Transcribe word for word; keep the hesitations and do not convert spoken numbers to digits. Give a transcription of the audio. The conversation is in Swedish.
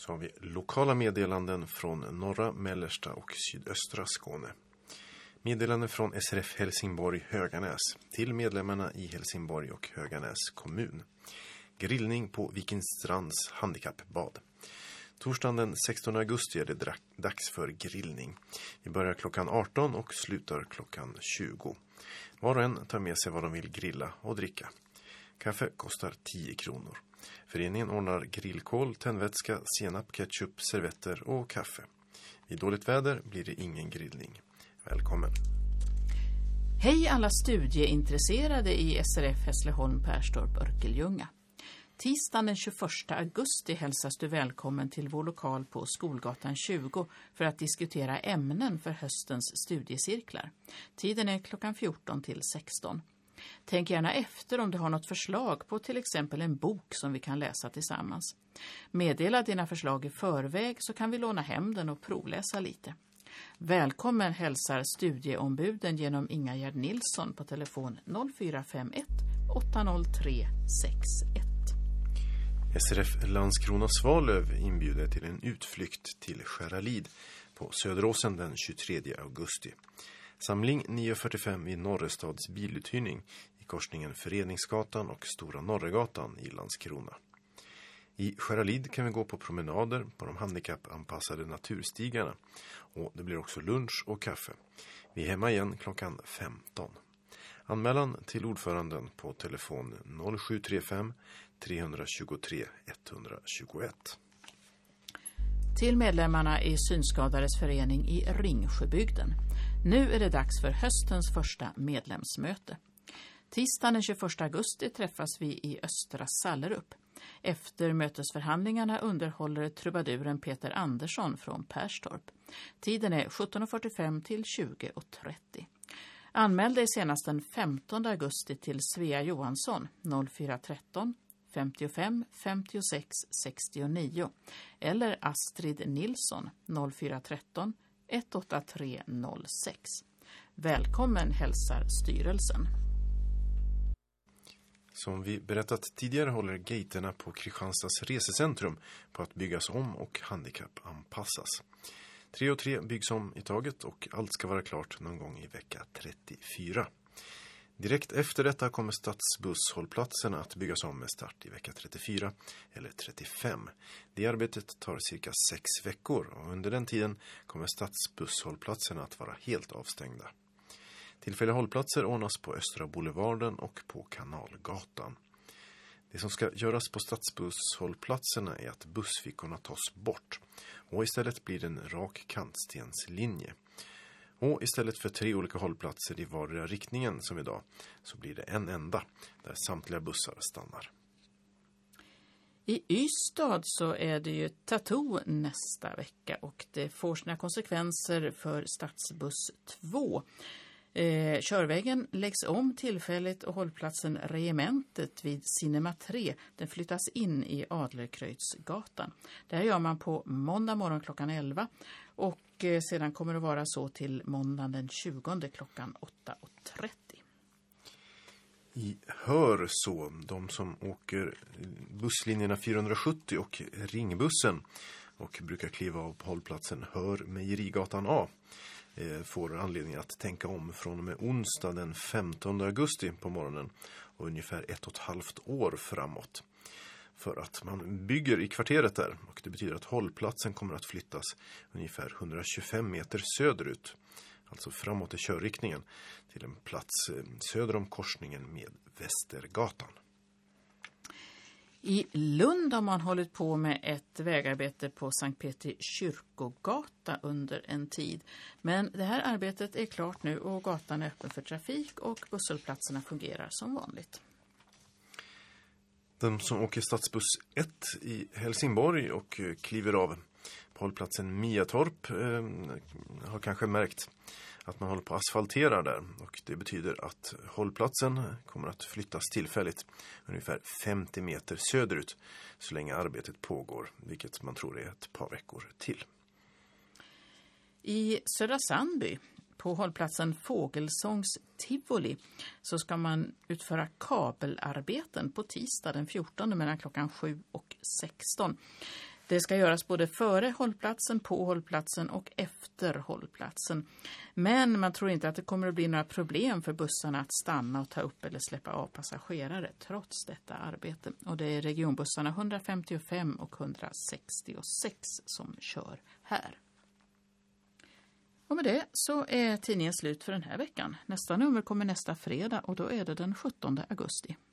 Så har vi lokala meddelanden från norra, mellersta och sydöstra Skåne. Meddelanden från S R F Helsingborg Höganäs till medlemmarna i Helsingborg och Höganäs kommun. Grillning på Vikingstrands handikappbad. Torsdagen den sextonde augusti är det dags för grillning. Vi börjar klockan arton och slutar klockan tjugo. Var och en tar med sig vad de vill grilla och dricka. Kaffe kostar tio kronor. Föreningen ordnar grillkål, tändvätska, senap, ketchup, servetter och kaffe. Vid dåligt väder blir det ingen grillning. Välkommen! Hej alla studieintresserade i S R F Hässleholm, Perstorp, Örkelljunga. Tisdagen den tjugoförsta augusti hälsas du välkommen till vår lokal på Skolgatan tjugo för att diskutera ämnen för höstens studiecirklar. Tiden är klockan fjorton till sexton. Tänk gärna efter om du har något förslag på till exempel en bok som vi kan läsa tillsammans. Meddela dina förslag i förväg så kan vi låna hem den och provläsa lite. Välkommen hälsar studieombuden genom Ingegärd Nilsson på telefon noll fyra fem ett åtta noll tre sex ett. S R F Landskrona Svalöv inbjuder till en utflykt till Skäralid på Söderåsen den tjugotredje augusti. Samling nio fyrtiofem vid Norrestads biluthyrning i korsningen Föreningsgatan och Stora Norregatan i Landskrona. I Skäralid kan vi gå på promenader på de handikappanpassade naturstigarna och det blir också lunch och kaffe. Vi är hemma igen klockan femton. Anmälan till ordföranden på telefon noll sju tre fem tre två tre ett två ett. Till medlemmarna i Synskadades förening i Ringsjöbygden. Nu är det dags för höstens första medlemsmöte. Tisdagen den tjugoförsta augusti träffas vi i Östra Sallerup. Efter mötesförhandlingarna underhåller trubaduren Peter Andersson från Perstorp. Tiden är sjutton fyrtiofem till tjugo trettio. Anmäl dig senast den femtonde augusti till Svea Johansson noll fyra ett tre femtiofem femtiosex sextionio eller Astrid Nilsson noll fyra ett tre ett åtta tre noll sex. Välkommen hälsar styrelsen. Som vi berättat tidigare håller gaterna på Kristianstads resecentrum på att byggas om och handikappanpassas. Tre och tre byggs om i taget och allt ska vara klart någon gång i vecka trettiofyra. Direkt efter detta kommer stadsbusshållplatserna att byggas om med start i vecka trettiofyra eller trettiofem. Det arbetet tar cirka sex veckor och under den tiden kommer stadsbusshållplatserna att vara helt avstängda. Tillfälliga hållplatser ordnas på Östra Boulevarden och på Kanalgatan. Det som ska göras på stadsbusshållplatserna är att bussfickorna tas bort och istället blir det en rak kantstenslinje. Och istället för tre olika hållplatser i vardera riktningen som idag så blir det en enda där samtliga bussar stannar. I Ystad så är det ju Tattoo nästa vecka och det får sina konsekvenser för stadsbuss två. Eh, körvägen läggs om tillfälligt och hållplatsen Regementet vid Cinema tre den flyttas in i Adlerkreutzgatan. Det här gör man på måndag morgon klockan elva och eh, sedan kommer det vara så till måndagen den tjugonde klockan åtta trettio. I Hörså, de som åker busslinjerna fyrahundrasjuttio och Ringbussen och brukar kliva av på hållplatsen Hör Mejerigatan A får anledning att tänka om från och med onsdag den femtonde augusti på morgonen och ungefär ett och ett halvt år framåt. För att man bygger i kvarteret där och det betyder att hållplatsen kommer att flyttas ungefär etthundratjugofem meter söderut. Alltså framåt i körriktningen till en plats söder om korsningen med Västergatan. I Lund har man hållit på med ett vägarbete på Sankt Petri kyrkogata under en tid. Men det här arbetet är klart nu och gatan är öppen för trafik och busshållplatserna fungerar som vanligt. De som åker stadsbuss ett i Helsingborg och kliver av på hållplatsen Miatorp eh, har kanske märkt att man håller på att asfaltera där och det betyder att hållplatsen kommer att flyttas tillfälligt ungefär femtio meter söderut så länge arbetet pågår, vilket man tror är ett par veckor till. I Södra Sandby på hållplatsen Fågelsångs Tivoli så ska man utföra kabelarbeten på tisdag den fjortonde mellan klockan sju och sexton. Det ska göras både före hållplatsen, på hållplatsen och efter hållplatsen. Men man tror inte att det kommer att bli några problem för bussarna att stanna och ta upp eller släppa av passagerare trots detta arbete. Och det är regionbussarna etthundrafemtiofem och etthundrasextiosex som kör här. Och med det så är tidningen slut för den här veckan. Nästa nummer kommer nästa fredag och då är det den sjuttonde augusti.